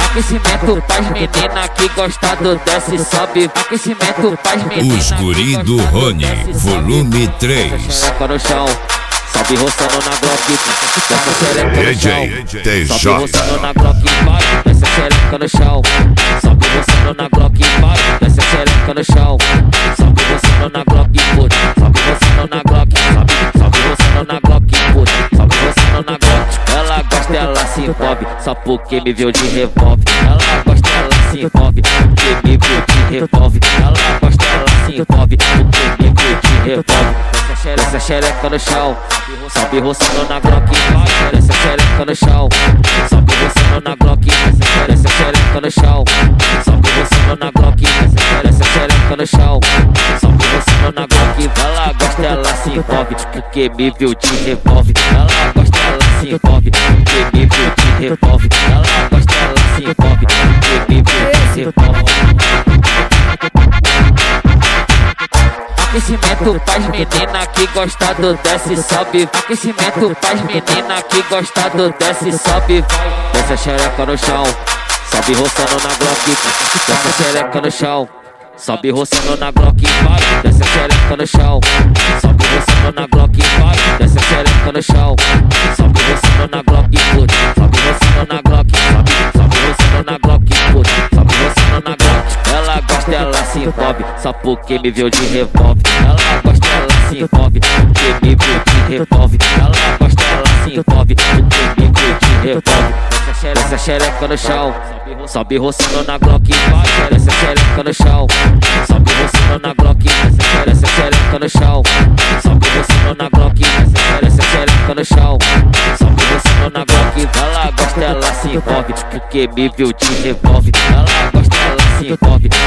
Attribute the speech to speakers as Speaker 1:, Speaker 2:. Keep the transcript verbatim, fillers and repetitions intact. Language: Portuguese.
Speaker 1: Aquecimento pras menina que gosta do desce e sobe. Aquecimento pras menina.
Speaker 2: Os guri do Rony, volume três.
Speaker 1: Xereca no chão, sobe roçando na Glock. Desce a xereca no
Speaker 2: D J
Speaker 1: chão,
Speaker 2: T
Speaker 1: sobe
Speaker 2: J.
Speaker 1: roçando na Glock. Vai, desce a xereca no chão, sobe roçando na Glock. Vai, desce a xereca no chão, sobe roçando na Glock. Puta, sobe roçando na Glock. Sobe, sobe roçando na Glock. Puta, sobe roçando na Glock. Ela gosta, ela se envolve, só porque me viu de revólver. Ela gosta, ela se envolve, porque me viu de revólver. Ela gosta, ela se envolve, porque me viu de revólver. Desce a xereca no chão, sobe roçando na Glock. Desce a xereca no chão, sobe roçando na Glock. Desce a xereca no chão, sobe roçando na Glock. Desce a xereca no chão, sobe roçando na Glock. Ela gosta, ela se envolve, porque me viu de revólver. Ela gosta, ela se envolve, porque me viu de revólver. Ela gosta, ela se envolve, porque me viu de revólver. Aquecimento pras menina que gosta do desce e sobe. Aquecimento pras menina que gosta do desce e sobe. Desce a xereca no chão, sobe roçando na Glock. Desce a xereca no chão, sobe roçando na Glock. Vai, desce a xereca no chão, sobe roçando na Glock. Vai, desce a xereca no chão, sobe roçando na Glock. Puta, sobe roçando na Glock. Sobe, sobe roçando na Glock. Puta, sobe roçando na Glock. Ela gosta, ela se envolve, só porque me viu de revólver. Ela gosta, ela se envolve, porque me viu de revólver. Ela gosta, ela se envolve, porque me viu de revólver. Desce a xereca no chão, sobe roçando na Glock. Desce a xereca no chão, sobe roçando na Glock. Desce a xereca no chão, sobe roçando na Glock. Desce a xereca no chão, sobe roçando na Glock. Ela gosta, ela se envolve, porque me viu de revólver. Ela gosta, ela se envolve,